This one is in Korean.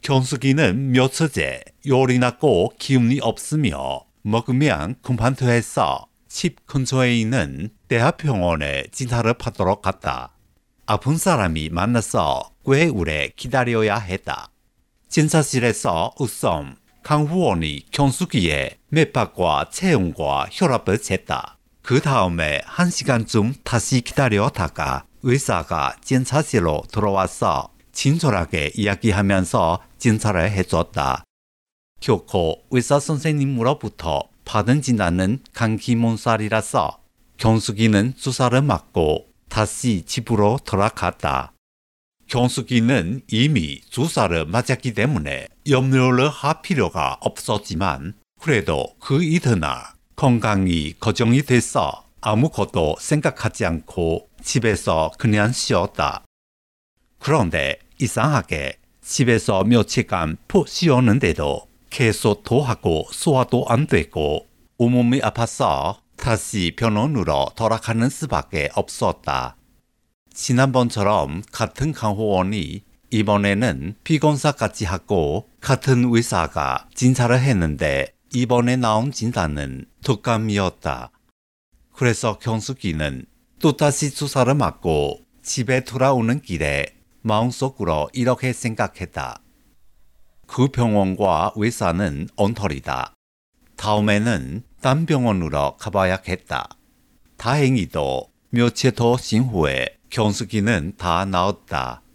경숙이는 며칠째 열이나 꼭 기운이 없으며 먹으면 kumpan 토해서 집 근처에 있는 대학병원에 진찰을 받도록 갔다. 아픈 사람이 많아서 꽤 오래 기다려야 했다. 진찰실에서 우선 강후원이 경숙이의 맥박과 체온과 혈압을 쟀다. 그 다음에 1시간쯤 다시 기다려다가 의사가 진찰실로 들어와서 친절하게 이야기하면서 진찰을 해줬다. 결코 의사 선생님으로부터 받은 진단은 감기 몸살이라서 경숙이는 주사를 맞고 다시 집으로 돌아갔다. 경숙이는 이미 주사를 맞았기 때문에 염려를 할 필요가 없었지만 그래도 그 이튿날 건강이 걱정이 돼서 아무것도 생각하지 않고 집에서 그냥 쉬었다. 그런데 이상하게 집에서 며칠간 푹 쉬었는데도 계속 토하고 소화도 안 되고 온몸이 아파서 다시 병원으로 돌아가는 수밖에 없었다. 지난번처럼 같은 강호원이 이번에는 피검사까지 하고 같은 의사가 진찰을 했는데 이번에 나온 진단은 독감이었다. 그래서 경숙이는 또다시 주사를 맞고 집에 돌아오는 길에 마음속으로 이렇게 생각했다. 그 병원과 의사는 엉터리다. 다음에는 딴 병원으로 가봐야겠다. 다행히도 며칠 더 쉰 후에 경숙이는 다 나았다.